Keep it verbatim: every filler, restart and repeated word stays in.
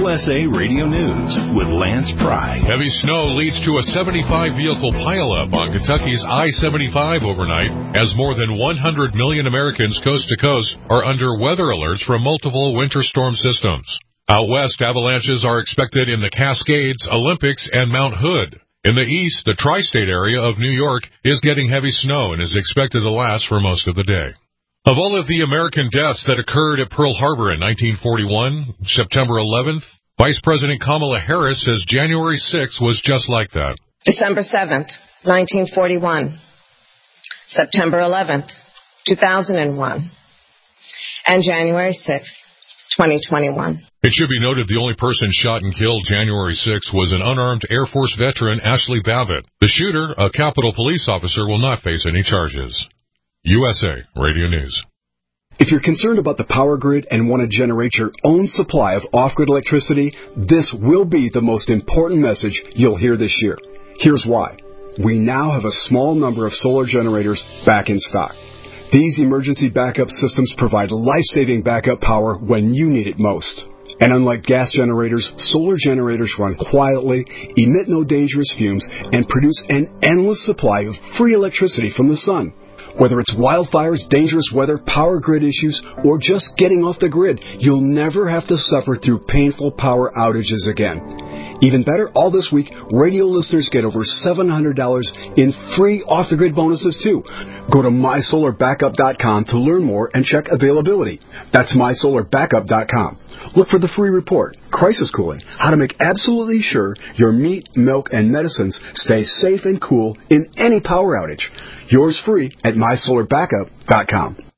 U S A Radio News with Lance Pry. Heavy snow leads to a seventy-five vehicle pileup on Kentucky's I seventy-five overnight, as more than one hundred million Americans coast to coast are under weather alerts from multiple winter storm systems. Out west, avalanches are expected in the Cascades, Olympics, and Mount Hood. In the east, the tri-state area of New York is getting heavy snow and is expected to last for most of the day. Of all of the American deaths that occurred at Pearl Harbor in nineteen forty-one, September eleventh, Vice President Kamala Harris says January sixth was just like that. December seventh, nineteen forty-one, September eleventh, two thousand one, and January sixth, twenty twenty-one. It should be noted the only person shot and killed January sixth was an unarmed Air Force veteran, Ashley Babbitt. The shooter, a Capitol Police officer, will not face any charges. U S A Radio News. If you're concerned about the power grid and want to generate your own supply of off-grid electricity, this will be the most important message you'll hear this year. Here's why. We now have a small number of solar generators back in stock. These emergency backup systems provide life-saving backup power when you need it most. And unlike gas generators, solar generators run quietly, emit no dangerous fumes, and produce an endless supply of free electricity from the sun. Whether it's wildfires, dangerous weather, power grid issues, or just getting off the grid, you'll never have to suffer through painful power outages again. Even better, all this week, radio listeners get over seven hundred dollars in free off-the-grid bonuses, too. Go to my solar backup dot com to learn more and check availability. That's my solar backup dot com. Look for the free report, Crisis Cooling, how to make absolutely sure your meat, milk, and medicines stay safe and cool in any power outage. Yours free at my solar backup dot com.